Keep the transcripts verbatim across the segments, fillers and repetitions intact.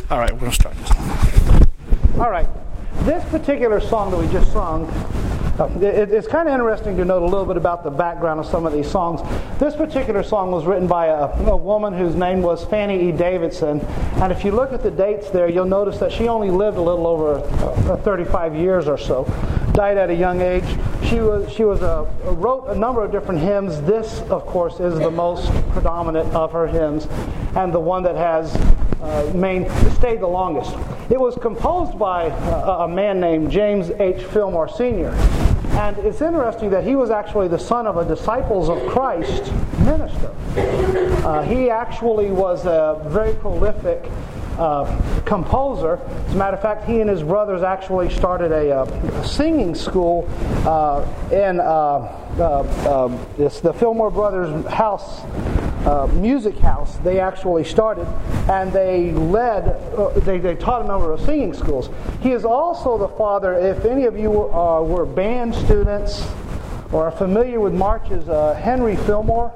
All right, we're going to start this one. All right. This particular song that we just sung, uh, it, it's kind of interesting to note a little bit about the background of some of these songs. This particular song was written by a, a woman whose name was Fanny E. Davidson. And if you look at the dates there, you'll notice that she only lived a little over uh, thirty-five years or so. Died at a young age. She was she was a, wrote a number of different hymns. This, of course, is the most predominant of her hymns, and the one that has uh, main stayed the longest. It was composed by a, a man named James H. Fillmore Senior And it's interesting that he was actually the son of a Disciples of Christ minister. Uh, he actually was a very prolific Uh, composer. As a matter of fact, he and his brothers actually started a, uh, a singing school uh, in uh, uh, uh, this, the Fillmore Brothers house, uh, music house. They actually started, and they led, uh, they, they taught a number of singing schools. He is also the father, if any of you uh, were band students or are familiar with marches, uh, Henry Fillmore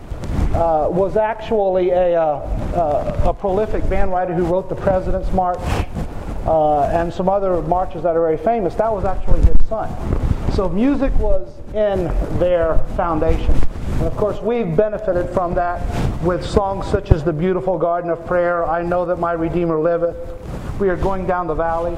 Uh, was actually a, uh, uh, a prolific band writer who wrote the President's March uh, and some other marches that are very famous. That was actually his son. So music was in their foundation. And of course, we've benefited from that with songs such as The Beautiful Garden of Prayer, I Know That My Redeemer Liveth, We Are Going Down the Valley,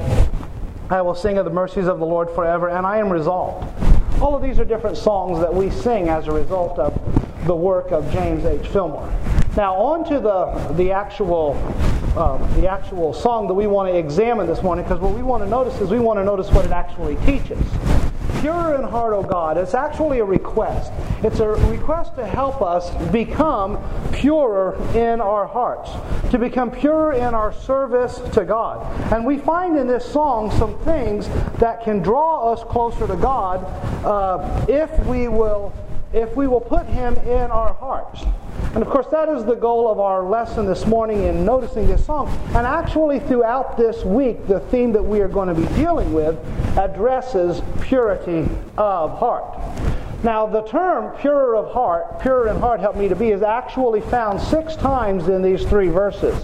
I Will Sing of the Mercies of the Lord Forever, and I Am Resolved. All of these are different songs that we sing as a result of the work of James H. Fillmore. Now, on to the the actual uh, the actual song that we want to examine this morning, because what we want to notice is we want to notice what it actually teaches. Pure in heart, O God. It's actually a request. It's a request to help us become purer in our hearts, to become pure in our service to God. And we find in this song some things that can draw us closer to God uh, if we will if we will put Him in our hearts. And of course, that is the goal of our lesson this morning in noticing this song. And actually, throughout this week, the theme that we are going to be dealing with addresses purity of heart. Now, the term purer of heart, purer in heart, help me to be, is actually found six times in these three verses.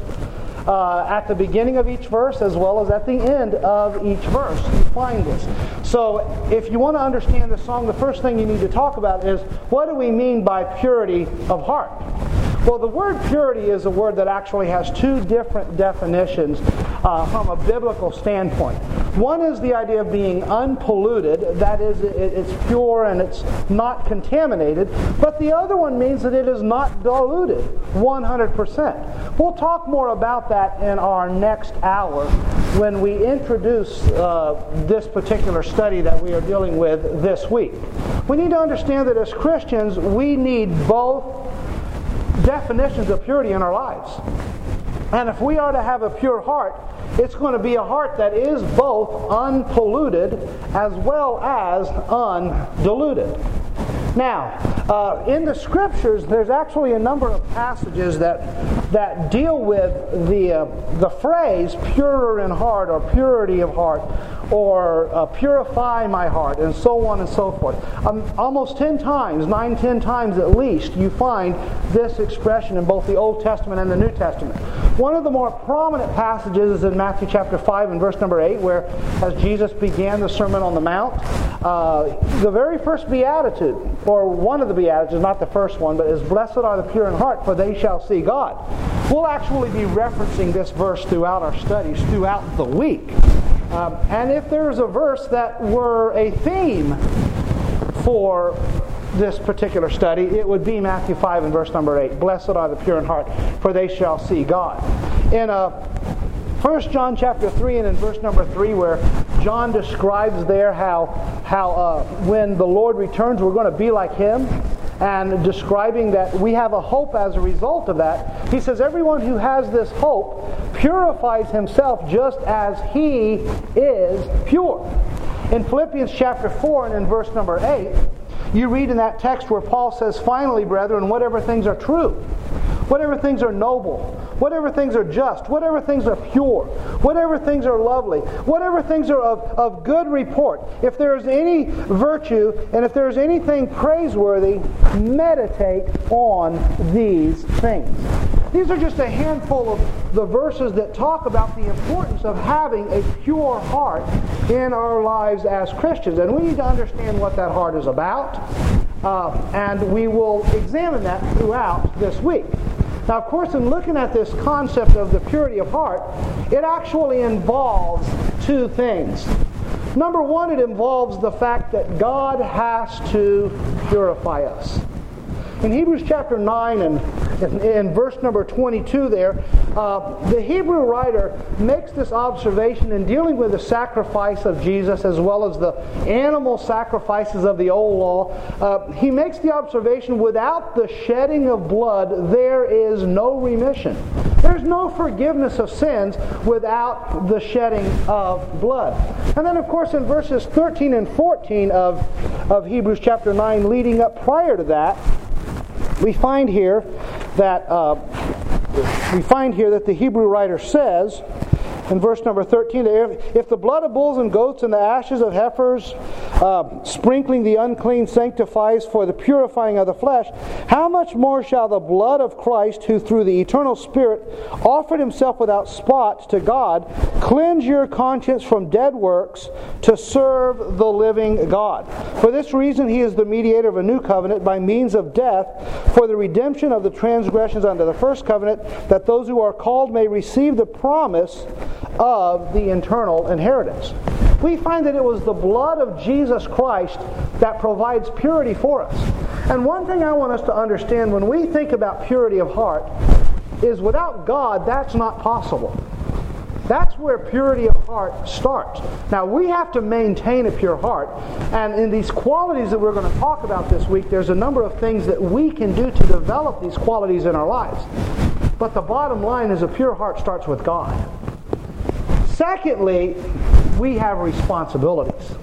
Uh, at the beginning of each verse as well as at the end of each verse. You find this. So if you want to understand the song, the first thing you need to talk about is, what do we mean by purity of heart? Well, the word purity is a word that actually has two different definitions uh, from a biblical standpoint. One is the idea of being unpolluted, that is, it, it's pure and it's not contaminated, but the other one means that it is not diluted one hundred percent. We'll talk more about that in our next hour when we introduce uh, this particular study that we are dealing with this week. We need to understand that as Christians, we need both definitions of purity in our lives. And if we are to have a pure heart, it's going to be a heart that is both unpolluted as well as undiluted. Now, uh, in the Scriptures, there's actually a number of passages that that deal with the uh, the phrase "purer in heart" or "purity of heart," or uh, "purify my heart," and so on and so forth. Um, almost ten times, nine, ten times at least, you find this expression in both the Old Testament and the New Testament. One of the more prominent passages is in Matthew chapter five and verse number eight, where as Jesus began the Sermon on the Mount, uh, the very first beatitude, or one of the beatitudes, not the first one, but is, "Blessed are the pure in heart, for they shall see God." We'll actually be referencing this verse throughout our studies, throughout the week. Um, and if there's a verse that were a theme for this particular study, it would be Matthew five and verse number eight. "Blessed are the pure in heart, for they shall see God." In uh, First John chapter three and in verse number three, where John describes there how, how uh, when the Lord returns, we're going to be like Him, and describing that we have a hope as a result of that, he says, everyone who has this hope purifies himself just as He is pure. In Philippians chapter four and in verse number eight, you read in that text where Paul says, "Finally, brethren, whatever things are true, whatever things are noble, whatever things are just, whatever things are pure, whatever things are lovely, whatever things are of, of good report, if there is any virtue and if there is anything praiseworthy, meditate on these things." these are just a handful of the verses that talk about the importance of having a pure heart in our lives as Christians. And we need to understand what that heart is about. Uh, and we will examine that throughout this week. Now, of course, in looking at this concept of the purity of heart, it actually involves two things. Number one, it involves the fact that God has to purify us. In Hebrews chapter nine and in, in verse number twenty-two there, uh, the Hebrew writer makes this observation in dealing with the sacrifice of Jesus as well as the animal sacrifices of the old law. Uh, he makes the observation, without the shedding of blood, there is no remission. There's no forgiveness of sins without the shedding of blood. And then, of course, in verses thirteen and fourteen of, of Hebrews chapter nine, leading up prior to that, we find here that uh, we find here that the Hebrew writer says in verse number thirteen, if, if the blood of bulls and goats and the ashes of heifers, uh, sprinkling the unclean, sanctifies for the purifying of the flesh, how much more shall the blood of Christ, who through the eternal Spirit offered himself without spot to God, cleanse your conscience from dead works to serve the living God? For this reason he is the mediator of a new covenant by means of death, for the redemption of the transgressions under the first covenant, that those who are called may receive the promise of the eternal inheritance. We find that it was the blood of Jesus Christ that provides purity for us. And one thing I want us to understand when we think about purity of heart is, without God, that's not possible. That's where purity of heart starts. Now, we have to maintain a pure heart. And in these qualities that we're going to talk about this week, there's a number of things that we can do to develop these qualities in our lives. But the bottom line is, a pure heart starts with God. Secondly, we have responsibilities.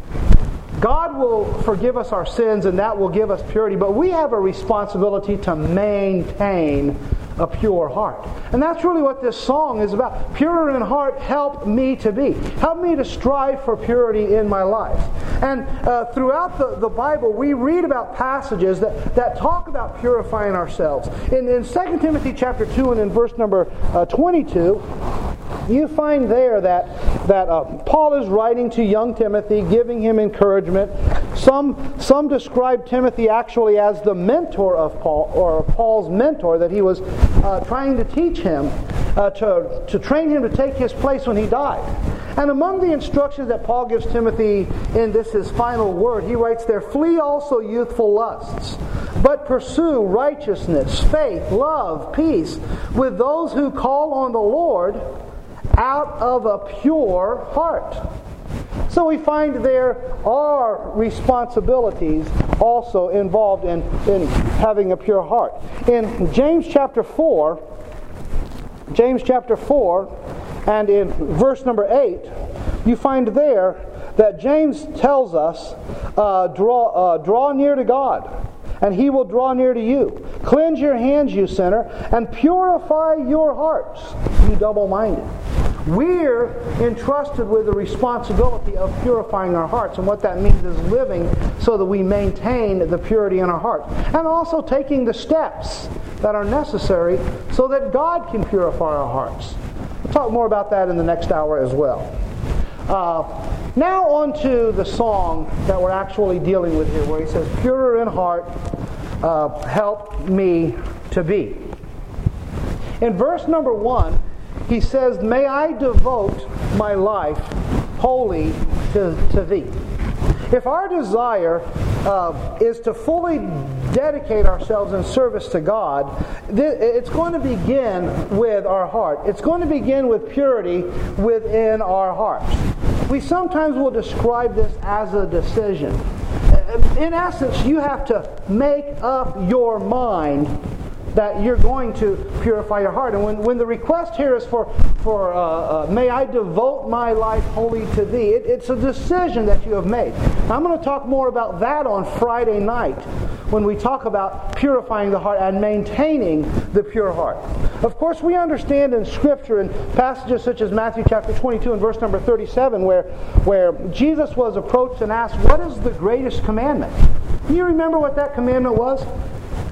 God will forgive us our sins, and that will give us purity, but we have a responsibility to maintain a pure heart. And that's really what this song is about. Pure in heart, help me to be. Help me to strive for purity in my life. And uh, throughout the, the Bible, we read about passages that, that talk about purifying ourselves. In, in Second Timothy chapter two and in verse number uh, twenty-two, you find there that, that uh, Paul is writing to young Timothy, giving him encouragement. Some, some describe Timothy actually as the mentor of Paul, or Paul's mentor, that he was uh, trying to teach him, uh, to, to train him to take his place when he died. And among the instructions that Paul gives Timothy in this his final word, he writes there, "Flee also youthful lusts, but pursue righteousness, faith, love, peace, with those who call on the Lord out of a pure heart." So we find there are responsibilities also involved in, in having a pure heart. In James chapter four, James chapter four, and in verse number eight, you find there that James tells us, uh, draw, uh, draw near to God, and He will draw near to you. Cleanse your hands, you sinner, and purify your hearts, you double-minded. We're entrusted with the responsibility of purifying our hearts, and what that means is living so that we maintain the purity in our hearts, and also taking the steps that are necessary so that God can purify our hearts. We'll talk more about that in the next hour as well. Uh, now on to the song that we're actually dealing with here, where he says, "Purer in heart, uh, help me to be." In verse number one, he says, "May I devote my life wholly to, to Thee." If our desire uh, is to fully dedicate ourselves in service to God, th- it's going to begin with our heart. It's going to begin with purity within our hearts. We sometimes will describe this as a decision. In essence, you have to make up your mind that you're going to purify your heart. And when, when the request here is for, for uh, uh, may I devote my life wholly to Thee, it, it's a decision that you have made. Now, I'm going to talk more about that on Friday night when we talk about purifying the heart and maintaining the pure heart. Of course, we understand in Scripture, in passages such as Matthew chapter twenty-two and verse number thirty-seven, where, where Jesus was approached and asked, "What is the greatest commandment?" Do you remember what that commandment was?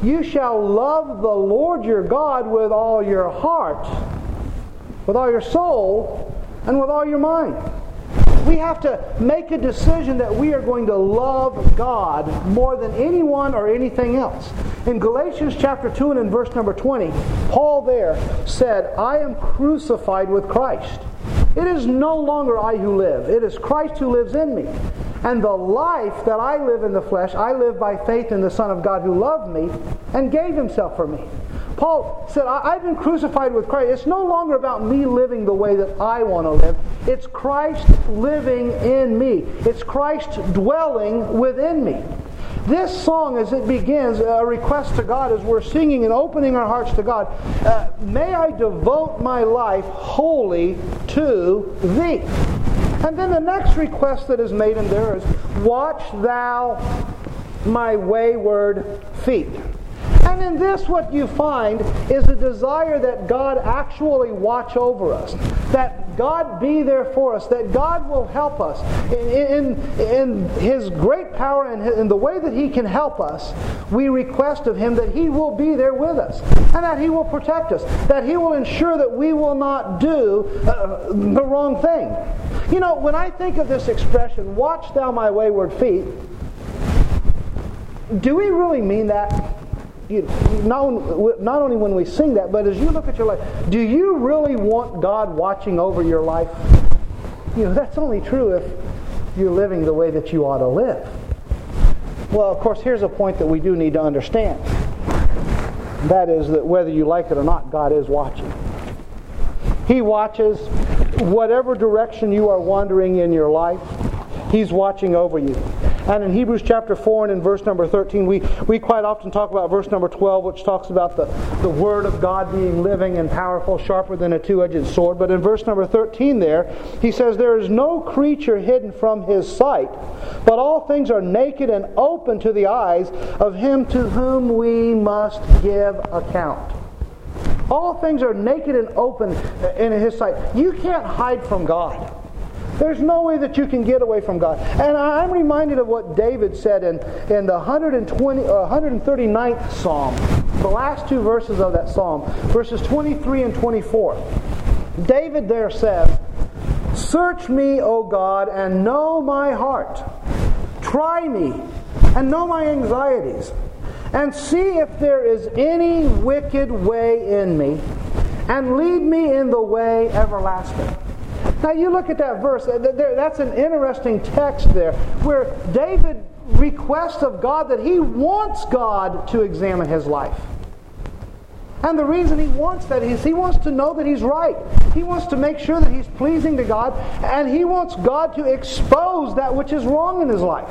You shall love the Lord your God with all your heart, with all your soul, and with all your mind. We have to make a decision that we are going to love God more than anyone or anything else. In Galatians chapter two and in verse number twenty, Paul there said, I am crucified with Christ. It is no longer I who live. It is Christ who lives in me. And the life that I live in the flesh, I live by faith in the Son of God who loved me and gave Himself for me. Paul said, I've been crucified with Christ. It's no longer about me living the way that I want to live. It's Christ living in me. It's Christ dwelling within me. This song, as it begins, a request to God as we're singing and opening our hearts to God, uh, may I devote my life wholly to Thee. And then the next request that is made in there is, watch Thou my wayward feet. And in this what you find is a desire that God actually watch over us, that God be there for us, that God will help us in, in, in His great power and in the way that He can help us. We request of Him that He will be there with us and that He will protect us, that He will ensure that we will not do uh, the wrong thing. You know, when I think of this expression, watch thou my wayward feet, do we really mean that? You, not, not only when we sing that, but as you look at your life, do you really want God watching over your life? You know, that's only true if you're living the way that you ought to live. Well, of course, here's a point that we do need to understand. That is that whether you like it or not, God is watching. He watches whatever direction you are wandering in your life. He's watching over you. And in Hebrews chapter four and in verse number thirteen, we, we quite often talk about verse number twelve, which talks about the, the Word of God being living and powerful, sharper than a two-edged sword. But in verse number thirteen there, he says, there is no creature hidden from His sight, but all things are naked and open to the eyes of Him to whom we must give account. All things are naked and open in His sight. You can't hide from God. There's no way that you can get away from God. And I'm reminded of what David said in, in the one hundred twenty, uh, one hundred thirty-ninth Psalm. The last two verses of that Psalm, verses twenty-three and twenty-four. David there says, search me, O God, and know my heart. Try me, and know my anxieties. And see if there is any wicked way in me, and lead me in the way everlasting. Now you look at that verse, that's an interesting text there, where David requests of God that he wants God to examine his life. And the reason he wants that is he wants to know that he's right. He wants to make sure that he's pleasing to God, and he wants God to expose that which is wrong in his life.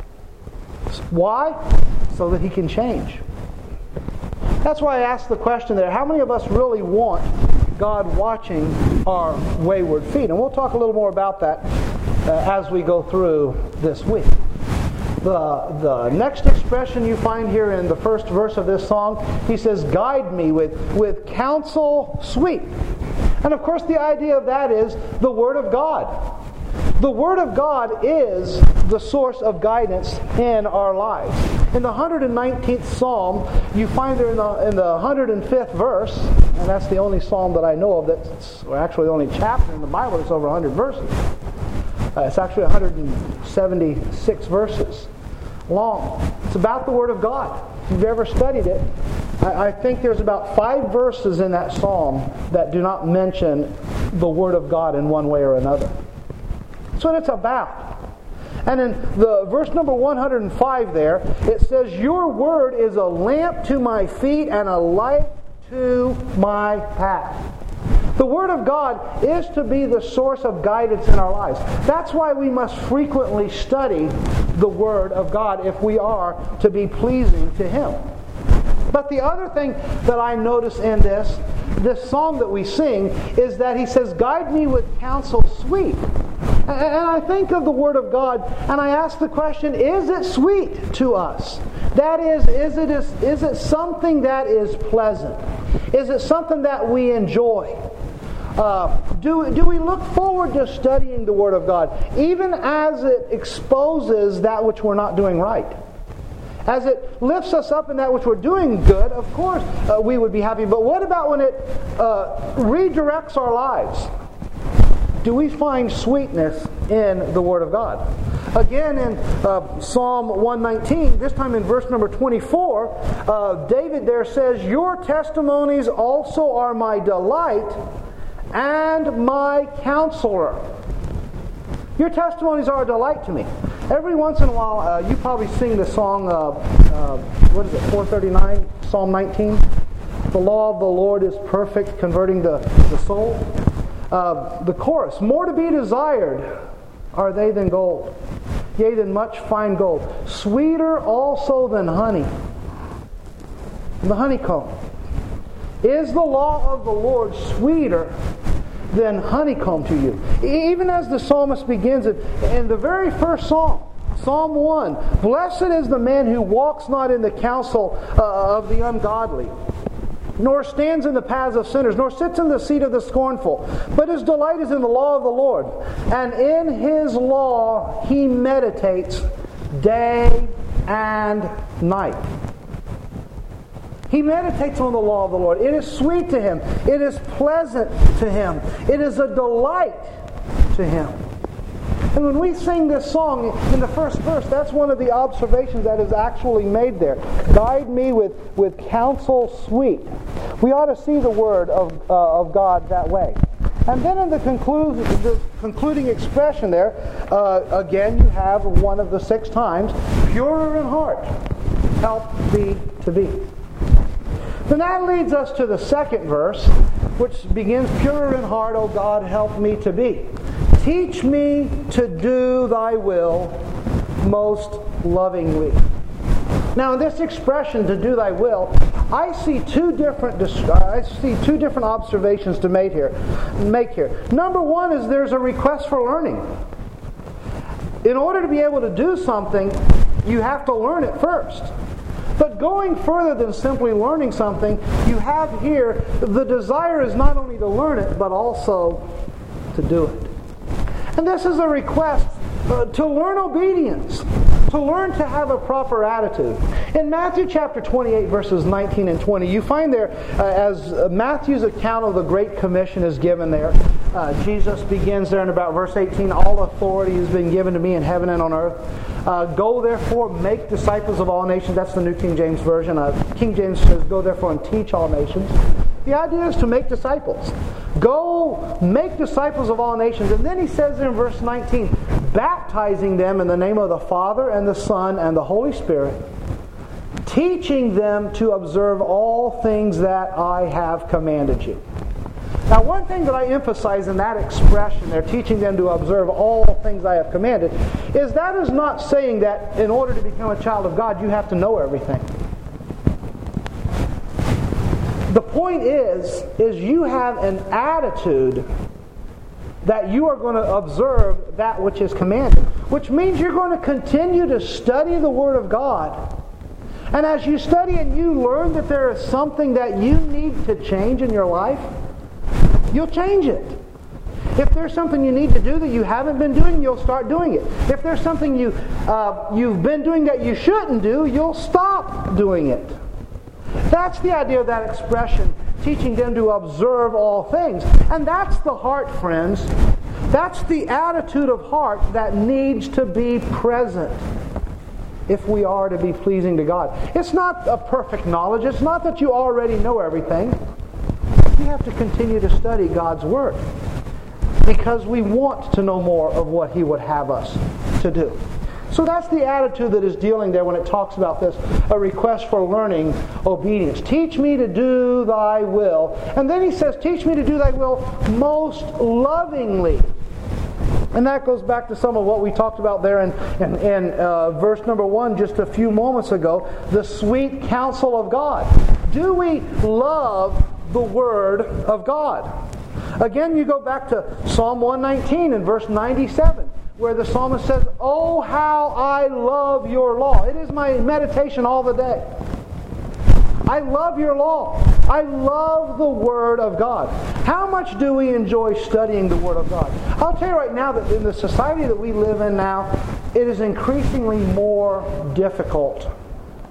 Why? So that he can change. That's why I asked the question there, how many of us really want God watching our wayward feet? And we'll talk a little more about that uh, as we go through this week. The, the next expression you find here in the first verse of this song, he says, guide me with, with counsel sweet. And of course the idea of that is the Word of God. The Word of God is the source of guidance in our lives. In the one hundred nineteenth Psalm, you find there in the, in the one hundred fifth verse, and that's the only psalm that I know of that's, or actually the only chapter in the Bible that's over one hundred verses. Uh, it's actually one hundred seventy-six verses long. It's about the Word of God. If you've ever studied it, I, I think there's about five verses in that psalm that do not mention the Word of God in one way or another. That's what it's about. And in the verse number one hundred five there, it says, your word is a lamp to my feet and a light to my path. The Word of God is to be the source of guidance in our lives. That's why we must frequently study the Word of God if we are to be pleasing to Him. But the other thing that I notice in this, this song that we sing, is that he says, guide me with counsel sweet. And I think of the Word of God, and I ask the question, is it sweet to us? That is, is it, is, is it something that is pleasant? Is it something that we enjoy? Uh, do, do we look forward to studying the Word of God, even as it exposes that which we're not doing right? as it lifts us up in that which we're doing good, of course uh, we would be happy. But what about when it uh, redirects our lives? Do we find sweetness in the Word of God? Again, in uh, Psalm one nineteen, this time in verse number twenty-four, uh, David there says, "Your testimonies also are my delight and my counselor." Your testimonies are a delight to me. Every once in a while, uh, you probably sing the song, uh, uh, what is it, four thirty-nine, Psalm nineteen? The law of the Lord is perfect, converting the, the soul. Uh, the chorus, "More to be desired are they than gold, yea, than much fine gold, sweeter also than honey, the honeycomb. Is the law of the Lord sweeter than honeycomb to you?" Even as the psalmist begins it, in the very first psalm, Psalm one, "Blessed is the man who walks not in the counsel uh, of the ungodly, nor stands in the paths of sinners, nor sits in the seat of the scornful. But his delight is in the law of the Lord. And in his law he meditates day and night." He meditates on the law of the Lord. It is sweet to him. It is pleasant to him. It is a delight to him. And when we sing this song in the first verse, that's one of the observations that is actually made there. "Guide me with, with counsel sweet." We ought to see the word of, uh, of God that way. And then in the, conclu- the concluding expression there, uh, again you have one of the six times, "Purer in heart, help thee to be." Then that leads us to the second verse, which begins, "Purer in heart, O God, help me to be. Teach me to do thy will most lovingly." Now, in this expression, "to do thy will," I see two different I see two different observations to make here. Make here. Number one is there's a request for learning. In order to be able to do something, you have to learn it first. But going further than simply learning something, you have here the desire is not only to learn it, but also to do it. And this is a request uh, to learn obedience, to learn to have a proper attitude. In Matthew chapter twenty-eight, verses nineteen and twenty, you find there, uh, as uh, Matthew's account of the Great Commission is given there, uh, Jesus begins there in about verse eighteen, "All authority has been given to me in heaven and on earth. Uh, go therefore, make disciples of all nations." That's the New King James Version. Uh, King James says, "Go therefore and teach all nations." The idea is to make disciples. Go make disciples of all nations. And then he says in verse nineteen, "Baptizing them in the name of the Father and the Son and the Holy Spirit, teaching them to observe all things that I have commanded you." Now, one thing that I emphasize in that expression there, teaching them to observe all things I have commanded, is that is not saying that in order to become a child of God, you have to know everything. The point is, is you have an attitude that you are going to observe that which is commanded, which means you're going to continue to study the Word of God. And as you study and you learn that there is something that you need to change in your life, you'll change it. If there's something you need to do that you haven't been doing, you'll start doing it. If there's something you, uh, you've been doing that you shouldn't do, you'll stop doing it. That's the idea of that expression, teaching them to observe all things. And that's the heart, friends. That's the attitude of heart that needs to be present if we are to be pleasing to God. It's not a perfect knowledge. It's not that you already know everything. We have to continue to study God's Word because we want to know more of what He would have us to do. So that's the attitude that is dealing there when it talks about this, a request for learning obedience. Teach me to do thy will. And then he says, teach me to do thy will most lovingly. And that goes back to some of what we talked about there in, in, in uh, verse number one just a few moments ago, the sweet counsel of God. Do we love the Word of God? Again, you go back to Psalm one nineteen and verse ninety-seven. Where the psalmist says, "Oh, how I love your law. It is my meditation all the day. I love your law. I love the Word of God." How much do we enjoy studying the Word of God? I'll tell you right now that in the society that we live in now, it is increasingly more difficult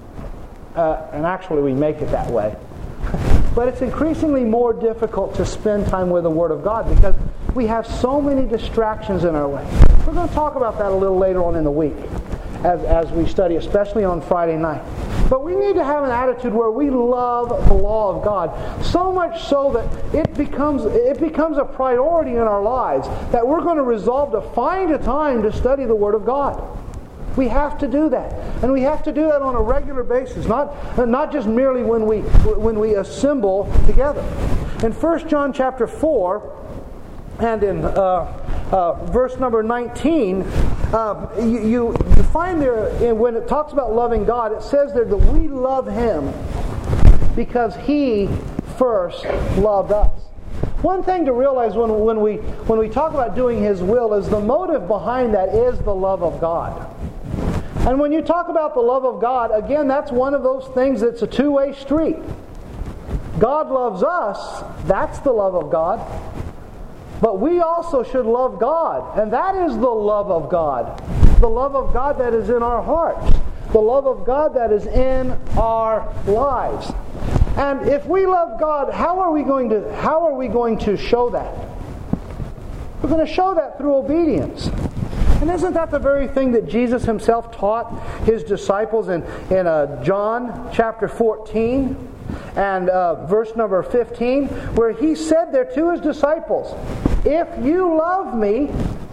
Uh, and actually we make it that way. But it's increasingly more difficult to spend time with the Word of God because we have so many distractions in our way. We're going to talk about that a little later on in the week as, as we study, especially on Friday night. But we need to have an attitude where we love the law of God, so much so that it becomes it becomes a priority in our lives, that we're going to resolve to find a time to study the Word of God. We have to do that. And we have to do that on a regular basis, not, not just merely when we when we assemble together. In First John chapter four, and in uh, uh, verse number nineteen, uh, you, you, you find there, in, when it talks about loving God, it says there that we love Him because He first loved us. One thing to realize when, when, we, when we talk about doing His will is the motive behind that is the love of God. And when you talk about the love of God, again, that's one of those things that's a two-way street. God loves us, that's the love of God. But we also should love God, and that is the love of God. The love of God that is in our hearts. The love of God that is in our lives. And if we love God, how are we going to, how are we going to show that? We're going to show that through obedience. And isn't that the very thing that Jesus Himself taught His disciples in, in uh, John chapter fourteen and uh, verse number fifteen, where He said there to His disciples, "If you love Me,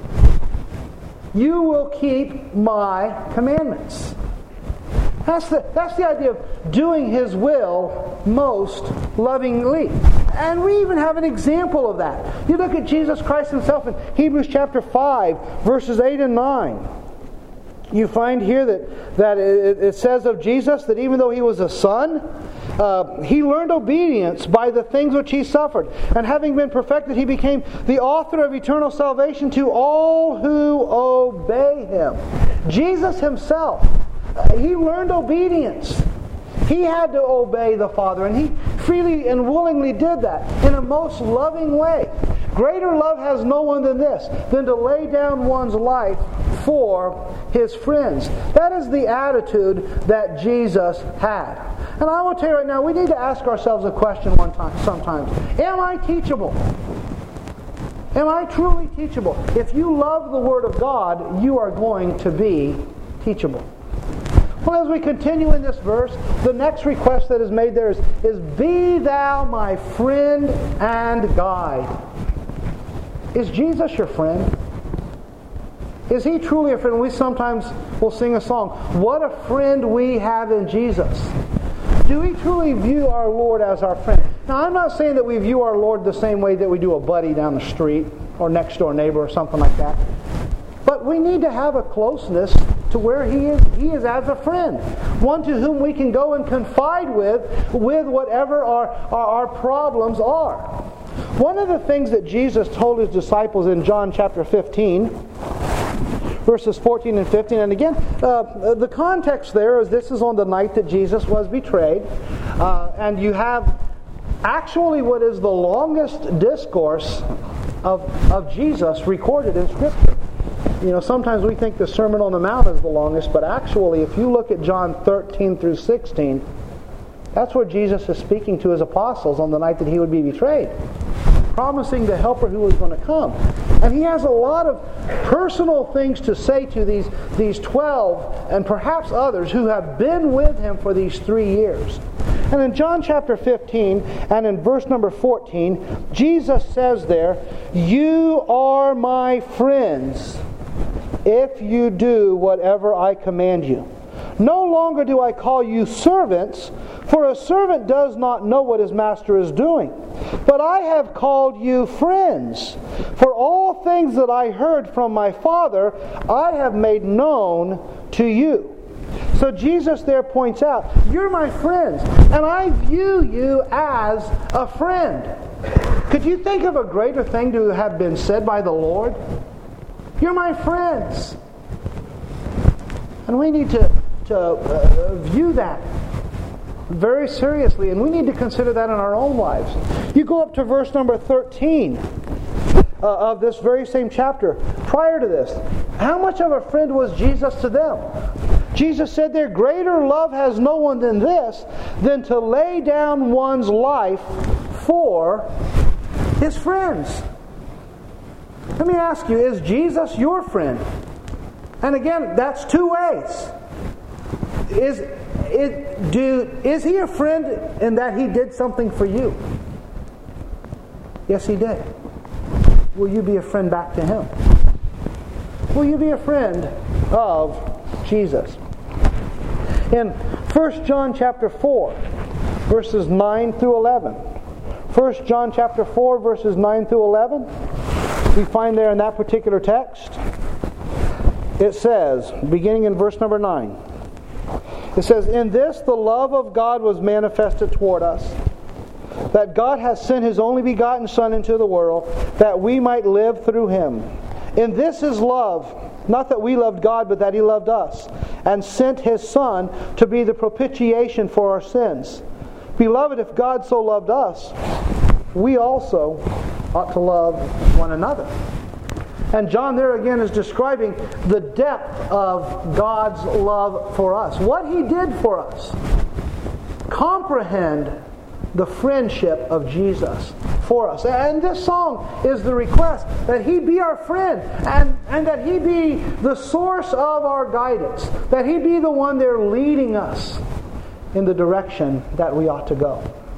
you will keep My commandments." That's the, that's the idea of doing His will most lovingly. And we even have an example of that. You look at Jesus Christ Himself in Hebrews chapter five, verses eight and nine. You find here that, that it, it says of Jesus that even though He was a son, uh, He learned obedience by the things which He suffered. And having been perfected, He became the author of eternal salvation to all who obey Him. Jesus Himself, He learned obedience. He had to obey the Father, and He freely and willingly did that in a most loving way. Greater love has no one than this, than to lay down one's life for his friends. That is the attitude that Jesus had. And I will tell you right now, we need to ask ourselves a question one time, sometimes. Am I teachable? Am I truly teachable? If you love the Word of God, you are going to be teachable. Well, as we continue in this verse, the next request that is made there is, is Be thou my friend and guide. Is Jesus your friend? Is He truly a friend? We sometimes will sing a song, "What a friend we have in Jesus." Do we truly view our Lord as our friend? Now, I'm not saying that we view our Lord the same way that we do a buddy down the street or next door neighbor or something like that. But we need to have a closeness to where He is, He is as a friend. One to whom we can go and confide with, with whatever our, our, our problems are. One of the things that Jesus told His disciples in John chapter fifteen, verses fourteen and fifteen, and again, uh, the context there is this is on the night that Jesus was betrayed, uh, and you have actually what is the longest discourse of, of Jesus recorded in Scripture. You know, sometimes we think the Sermon on the Mount is the longest, but actually, if you look at John thirteen through sixteen, that's where Jesus is speaking to His apostles on the night that He would be betrayed, promising the Helper who was going to come. And He has a lot of personal things to say to these, these twelve, and perhaps others, who have been with Him for these three years. And in John chapter fifteen, and in verse number fourteen, Jesus says there, "You are my friends, if you do whatever I command you. No longer do I call you servants, for a servant does not know what his master is doing. But I have called you friends, for all things that I heard from my Father, I have made known to you." So Jesus there points out, you're my friends, and I view you as a friend. Could you think of a greater thing to have been said by the Lord? You're my friends. And we need to, to uh, view that very seriously, and we need to consider that in our own lives. You go up to verse number thirteen uh, of this very same chapter. Prior to this, how much of a friend was Jesus to them? Jesus said there, greater love has no one than this, than to lay down one's life for his friends. Let me ask you, is Jesus your friend? And again, that's two ways. Is, is, do, is he a friend in that he did something for you? Yes, he did. Will you be a friend back to him? Will you be a friend of Jesus? In First John chapter four, verses nine through eleven. First John chapter four, verses nine through eleven. We find there in that particular text, it says, beginning in verse number nine, it says, "In this the love of God was manifested toward us, that God has sent His only begotten Son into the world, that we might live through Him. In this is love, not that we loved God, but that He loved us, and sent His Son to be the propitiation for our sins. Beloved, if God so loved us, we also ought to love one another." And John there again is describing the depth of God's love for us. What He did for us. Comprehend the friendship of Jesus for us. And this song is the request that He be our friend, and, and that He be the source of our guidance, that He be the one there leading us in the direction that we ought to go.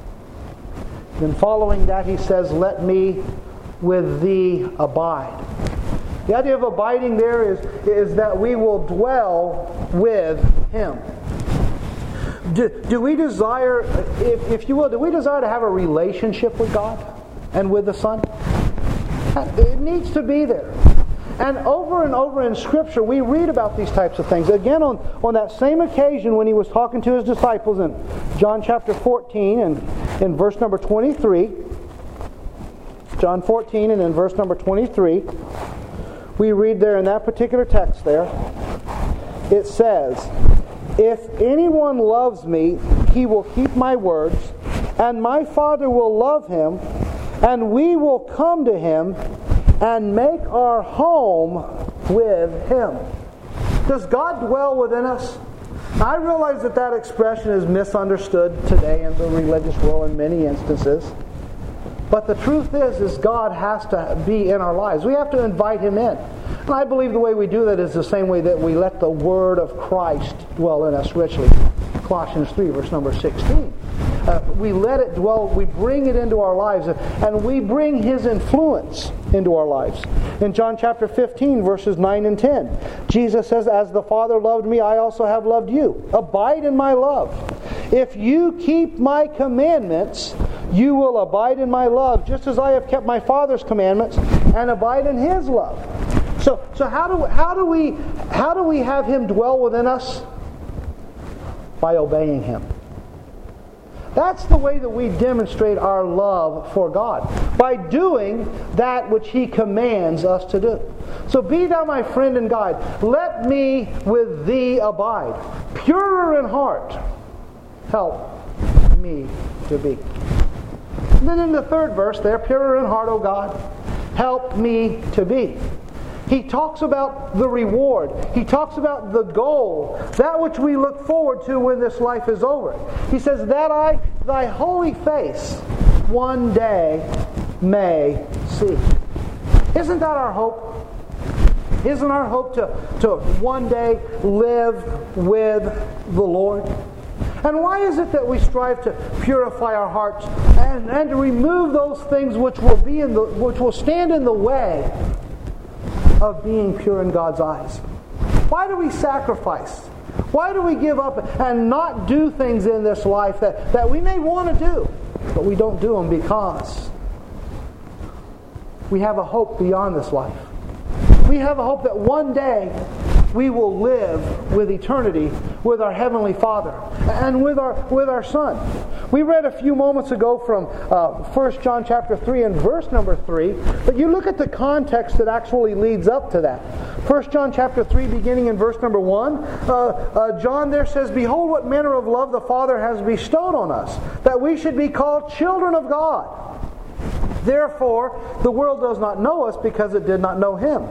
Then following that he says, "Let me with thee abide." The idea of abiding there is, is that we will dwell with Him. Do, do we desire, if, if you will, do we desire to have a relationship with God and with the Son? It needs to be there. And over and over in Scripture, we read about these types of things. Again, on, on that same occasion when He was talking to His disciples in John chapter fourteen and in verse number twenty-three, John fourteen and in verse number twenty-three, we read there in that particular text there, it says, "If anyone loves me, he will keep my words, and my Father will love him, and we will come to him and make our home with him." Does God dwell within us? I realize that that expression is misunderstood today in the religious world in many instances. But the truth is, is God has to be in our lives. We have to invite Him in. And I believe the way we do that is the same way that we let the Word of Christ dwell in us richly. Colossians three, verse number sixteen. Uh, we let it dwell, we bring it into our lives, and we bring His influence into our lives. In John chapter fifteen, verses nine and ten, Jesus says, "As the Father loved me, I also have loved you. Abide in my love. If you keep my commandments, you will abide in my love, just as I have kept my Father's commandments and abide in His love." So, so how do how do we how do we have Him dwell within us? By obeying Him. That's the way that we demonstrate our love for God. By doing that which He commands us to do. So be thou my friend and guide. Let me with thee abide. Purer in heart, help me to be. And then in the third verse there, purer in heart, O God, help me to be. He talks about the reward. He talks about the goal, that which we look forward to when this life is over. He says, "That I thy holy face one day may see." Isn't that our hope? Isn't our hope to, to one day live with the Lord? And why is it that we strive to purify our hearts and, and to remove those things which will be in the which will stand in the way of being pure in God's eyes? Why do we sacrifice? Why do we give up and not do things in this life that, that we may want to do, but we don't do them because we have a hope beyond this life. We have a hope that one day we will live with eternity with our Heavenly Father and with our with our Son. We read a few moments ago from uh, First John chapter three and verse number three, but you look at the context that actually leads up to that. First John chapter three, beginning in verse number one, uh, uh, John there says, "Behold what manner of love the Father has bestowed on us, that we should be called children of God. Therefore, the world does not know us because it did not know Him.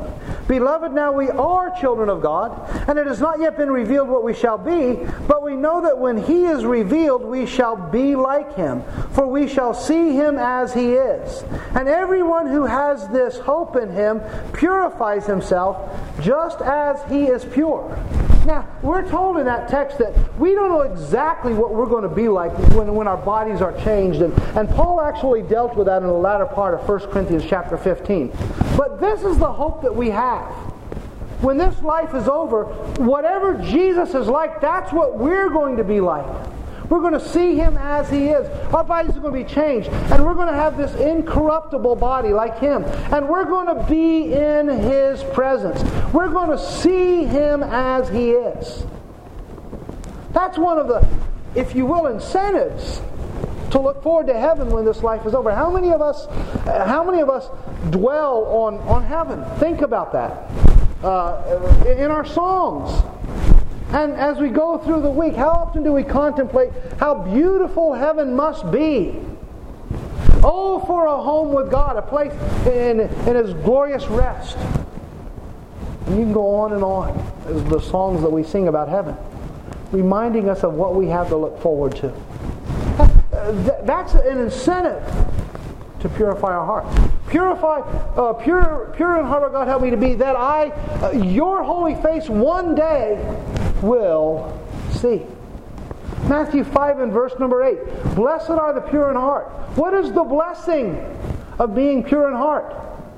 Beloved, now we are children of God, and it has not yet been revealed what we shall be, but we know that when He is revealed, we shall be like Him, for we shall see Him as He is. And everyone who has this hope in Him purifies himself just as He is pure. Now, we're told in that text that we don't know exactly what we're going to be like when, when our bodies are changed. And, and Paul actually dealt with that in the latter part of First Corinthians chapter fifteen. But this is the hope that we have. When this life is over, whatever Jesus is like, that's what we're going to be like. We're going to see Him as He is. Our bodies are going to be changed. And we're going to have this incorruptible body like Him. And we're going to be in His presence. We're going to see Him as He is. That's one of the, if you will, incentives to look forward to heaven when this life is over. How many of us, how many of us dwell on, on heaven? Think about that. Uh, in our songs. And as we go through the week, how often do we contemplate how beautiful heaven must be? Oh, for a home with God, a place in, in His glorious rest. And you can go on and on as the songs that we sing about heaven, reminding us of what we have to look forward to. That's an incentive to purify our hearts. Purify, uh, pure, pure in heart, O God, help me to be, that I, uh, your holy face, one day will see. Matthew five and verse number eight. Blessed are the pure in heart. What is the blessing of being pure in heart?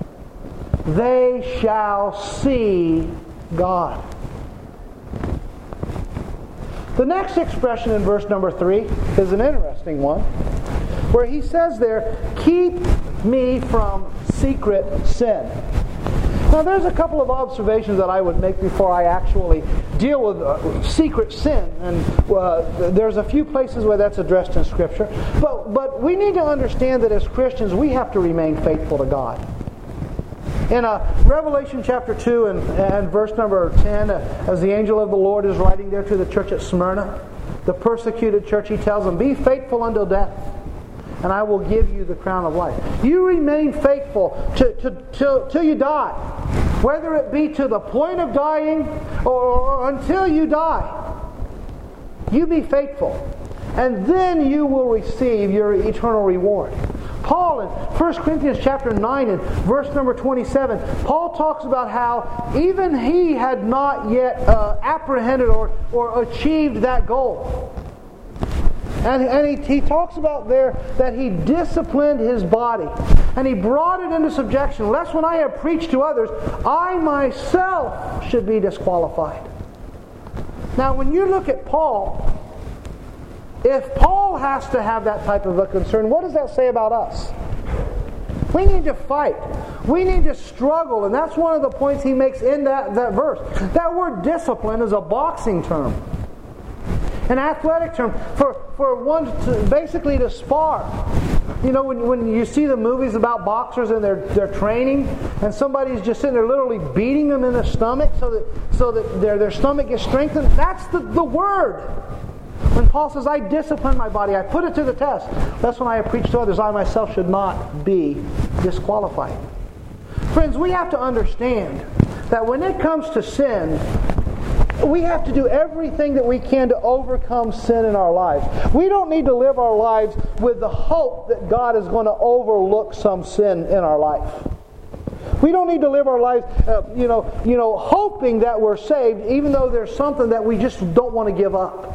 They shall see God. The next expression in verse number three is an interesting one, where he says there, keep me from secret sin. Now there's a couple of observations that I would make before I actually deal with uh, secret sin. And uh, there's a few places where that's addressed in Scripture. But, but we need to understand that as Christians we have to remain faithful to God. In uh, Revelation chapter two and, and verse number ten, uh, as the angel of the Lord is writing there to the church at Smyrna, the persecuted church, he tells them, be faithful until death, and I will give you the crown of life. You remain faithful to, to, till, till you die, whether it be to the point of dying or, or until you die. You be faithful, and then you will receive your eternal reward. Paul in First Corinthians chapter nine and verse number twenty-seven, Paul talks about how even he had not yet uh, apprehended or, or achieved that goal. And, and he, he talks about there that he disciplined his body and he brought it into subjection, lest when I have preached to others, I myself should be disqualified. Now when you look at Paul, if Paul has to have that type of a concern, what does that say about us? We need to fight. We need to struggle. And that's one of the points he makes in that, that verse. That word discipline is a boxing term. An athletic term for, for one to basically to spar. You know, when, when you see the movies about boxers and they're, they're training and somebody's just sitting there literally beating them in the stomach so that, so that their, their stomach gets strengthened, that's the, the word. When Paul says, I discipline my body, I put it to the test, that's when I have preached to others, I myself should not be disqualified. Friends, we have to understand that when it comes to sin, we have to do everything that we can to overcome sin in our lives. We don't need to live our lives with the hope that God is going to overlook some sin in our life. We don't need to live our lives, uh, you know, you know, hoping that we're saved, even though there's something that we just don't want to give up.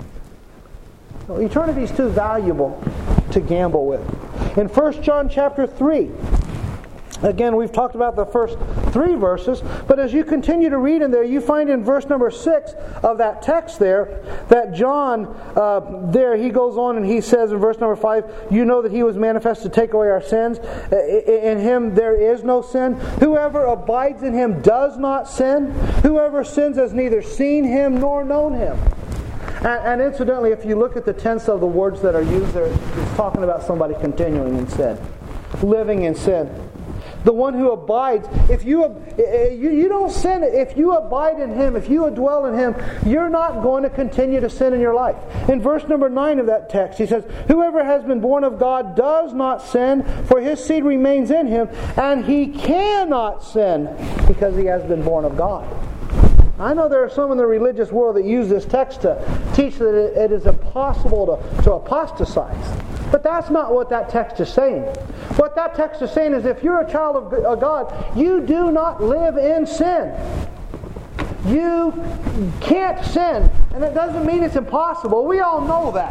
So eternity is too valuable to gamble with. In First John chapter three, again, we've talked about the first three verses, but as you continue to read in there, you find in verse number six of that text there, that John, uh, there, he goes on and he says in verse number five, you know that he was manifest to take away our sins. In him there is no sin. Whoever abides in him does not sin. Whoever sins has neither seen him nor known him. And, and incidentally, if you look at the tense of the words that are used there, it's talking about somebody continuing in sin, living in sin. the one who abides. If you, you you don't sin, if you abide in Him, if you dwell in Him, you're not going to continue to sin in your life. In verse number nine of that text, he says, "Whoever has been born of God does not sin, for his seed remains in him, and he cannot sin because he has been born of God." I know there are some in the religious world that use this text to teach that it is impossible to, to apostatize. But that's not what that text is saying. What that text is saying is if you're a child of God, you do not live in sin. You can't sin. And it doesn't mean it's impossible. We all know that.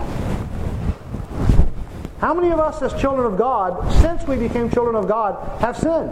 How many of us as children of God, since we became children of God, have sinned?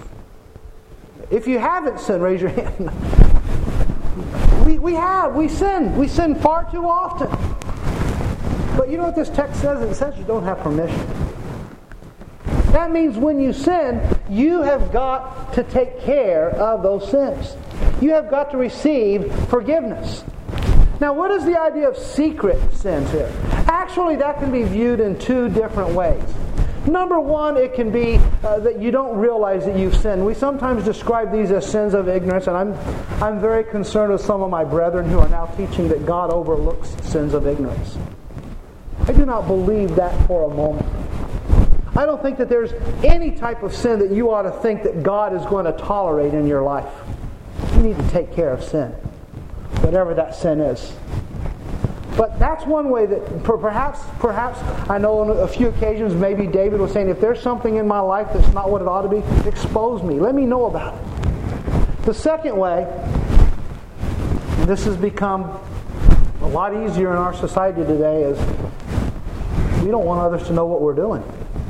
If you haven't sinned, raise your hand. We, we have. We sin. We sin far too often. But you know what this text says? It says you don't have permission. That means when you sin, you have got to take care of those sins. You have got to receive forgiveness. Now, what is the idea of secret sins here? Actually, that can be viewed in two different ways. Number one, it can be uh, that you don't realize that you've sinned. We sometimes describe these as sins of ignorance, and I'm I'm very concerned with some of my brethren who are now teaching that God overlooks sins of ignorance. I do not believe that for a moment. I don't think that there's any type of sin that you ought to think that God is going to tolerate in your life. You need to take care of sin, whatever that sin is. But that's one way that perhaps, perhaps I know on a few occasions maybe David was saying, if there's something in my life that's not what it ought to be, expose me. Let me know about it. The second way, and this has become a lot easier in our society today, is we don't want others to know what we're doing.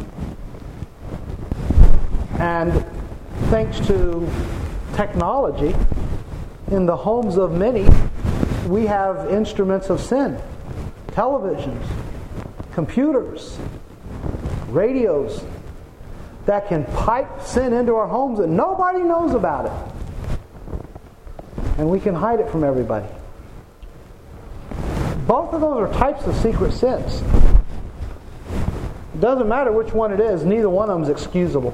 And thanks to technology, in the homes of many, we have instruments of sin. Televisions, computers, radios that can pipe sin into our homes and nobody knows about it. And we can hide it from everybody. Both of those are types of secret sins. It doesn't matter which one it is, neither one of them is excusable.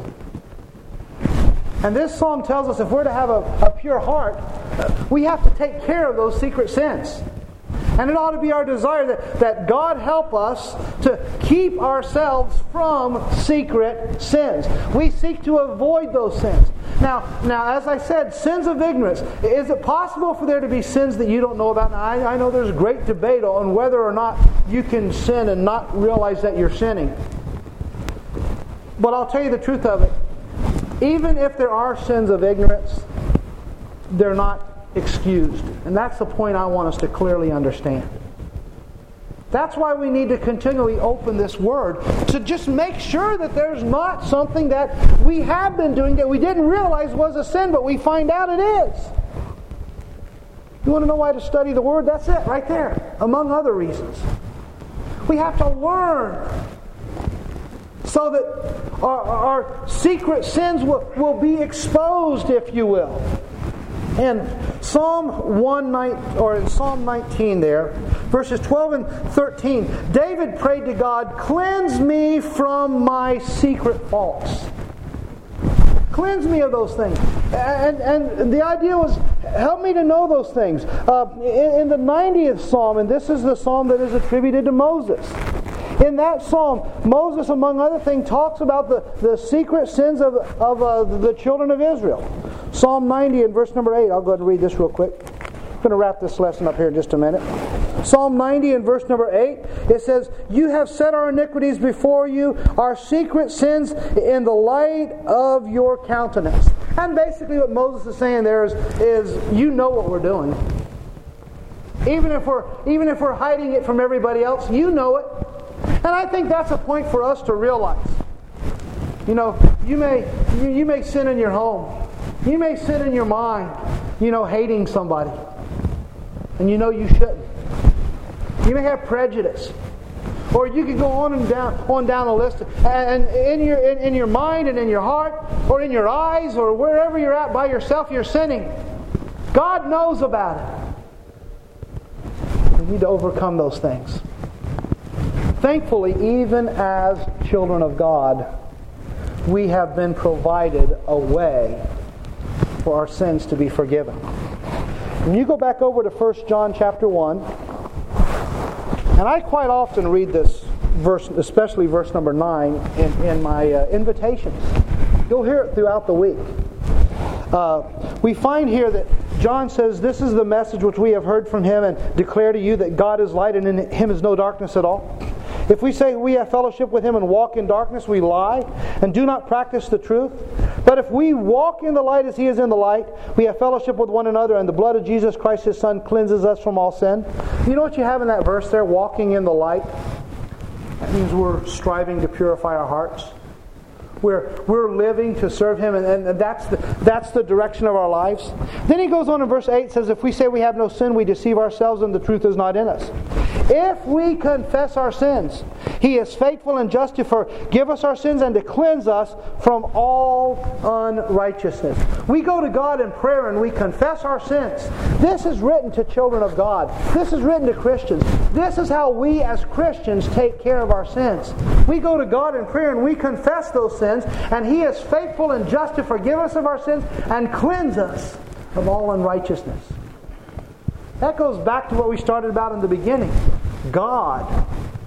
And this psalm tells us if we're to have a, a pure heart, we have to take care of those secret sins. And it ought to be our desire that, that God help us to keep ourselves from secret sins. We seek to avoid those sins. Now, now, as I said, sins of ignorance. Is it possible for there to be sins that you don't know about? Now, I, I know there's great debate on whether or not you can sin and not realize that you're sinning. But I'll tell you the truth of it. Even if there are sins of ignorance, they're not excused. And that's the point I want us to clearly understand. That's why we need to continually open this Word, to just make sure that there's not something that we have been doing that we didn't realize was a sin, but we find out it is. You want to know why to study the Word? That's it, right there, among other reasons. We have to learn so that our, our secret sins will, will be exposed, if you will. In Psalm one nine, or in Psalm nineteen there, verses twelve and thirteen, David prayed to God, "Cleanse me from my secret faults." Cleanse me of those things. And, and the idea was, help me to know those things. Uh, in, in the ninetieth Psalm, and this is the Psalm that is attributed to Moses. In that Psalm, Moses, among other things, talks about the, the secret sins of, of uh, the children of Israel. Psalm ninety and verse number eight. I'll go ahead and read this real quick. I'm going to wrap this lesson up here in just a minute. Psalm ninety and verse number eight. It says, "You have set our iniquities before you, our secret sins in the light of your countenance." And basically what Moses is saying there is, is you know what we're doing. Even if we're even if we're hiding it from everybody else, you know it. And I think that's a point for us to realize. You know, you may you, you may sin in your home. You may sin in your mind, you know, hating somebody. And you know you shouldn't. You may have prejudice. Or you could go on and down on down a list, and in your in, in your mind and in your heart, or in your eyes, or wherever you're at by yourself, you're sinning. God knows about it. We need to overcome those things. Thankfully, even as children of God, we have been provided a way for our sins to be forgiven. When you go back over to First John chapter one, and I quite often read this verse, especially verse number nine, in, in my uh, invitations. You'll hear it throughout the week. Uh, we find here that John says, "This is the message which we have heard from Him and declare to you that God is light and in Him is no darkness at all. If we say we have fellowship with Him and walk in darkness, we lie and do not practice the truth. But if we walk in the light as He is in the light, we have fellowship with one another, and the blood of Jesus Christ His Son cleanses us from all sin." You know what you have in that verse there? Walking in the light. That means we're striving to purify our hearts. We're, we're living to serve Him, and, and that's, the, that's the direction of our lives. Then he goes on in verse eight, says, "If we say we have no sin, we deceive ourselves, and the truth is not in us. If we confess our sins, He is faithful and just to forgive us our sins and to cleanse us from all unrighteousness." We go to God in prayer and we confess our sins. This is written to children of God. This is written to Christians. This is how we as Christians take care of our sins. We go to God in prayer and we confess those sins, and He is faithful and just to forgive us of our sins and cleanse us of all unrighteousness. That goes back to what we started about in the beginning. God.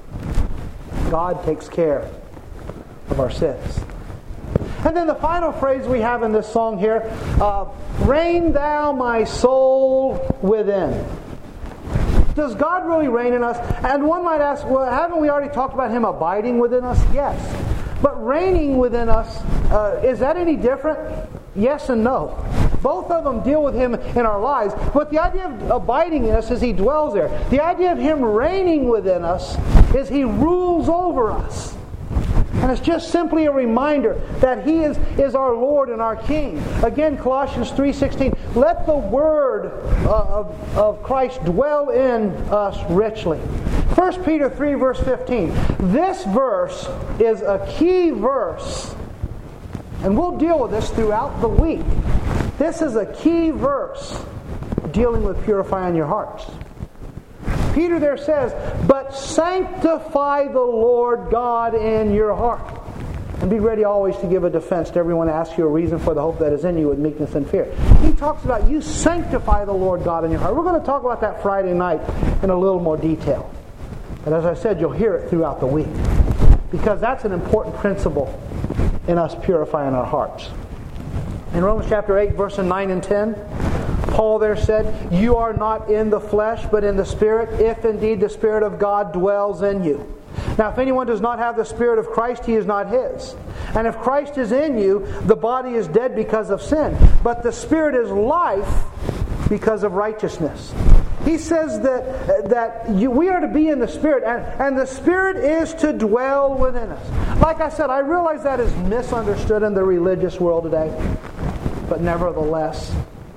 God takes care of our sins. And then the final phrase we have in this song here, uh, "Reign thou my soul within." Does God really reign in us? And one might ask, well, haven't we already talked about Him abiding within us? Yes. But reigning within us, uh, is that any different? Yes and no. Both of them deal with Him in our lives. But the idea of abiding in us is He dwells there. The idea of Him reigning within us is He rules over us. And it's just simply a reminder that He is, is our Lord and our King. Again, Colossians three sixteen, "Let the word uh, of, of Christ dwell in us richly." First Peter three verse fifteen. This verse is a key verse. And we'll deal with this throughout the week. This is a key verse dealing with purifying your hearts. Peter there says, "But sanctify the Lord God in your heart, and be ready always to give a defense to everyone who asks you a reason for the hope that is in you with meekness and fear." He talks about you sanctify the Lord God in your heart. We're going to talk about that Friday night in a little more detail. But as I said, you'll hear it throughout the week, because that's an important principle in us purifying our hearts. In Romans chapter eight, verses nine and ten, Paul there said, "You are not in the flesh, but in the Spirit, if indeed the Spirit of God dwells in you. Now if anyone does not have the Spirit of Christ, he is not his. And if Christ is in you, the body is dead because of sin, but the Spirit is life because of righteousness." He says that, that you, we are to be in the Spirit, and, and the Spirit is to dwell within us. Like I said, I realize that is misunderstood in the religious world today, but nevertheless,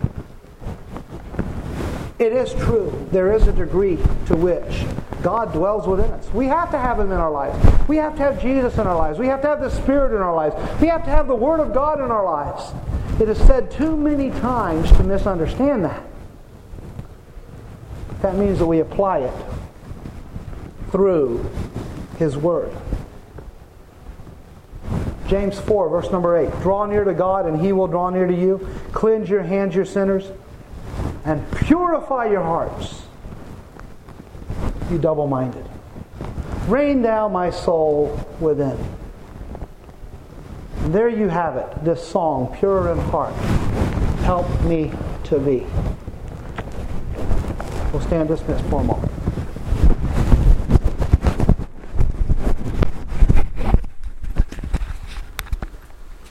it is true. There is a degree to which God dwells within us. We have to have Him in our lives. We have to have Jesus in our lives. We have to have the Spirit in our lives. We have to have the Word of God in our lives. It is said too many times to misunderstand that. That means that we apply it through His Word. James four, verse number eight. "Draw near to God, and He will draw near to you. Cleanse your hands, you sinners, and purify your hearts, you double-minded. Reign thou my soul within." And there you have it, this song, "Pure in heart, help me to be." We'll stand dismissed for a moment.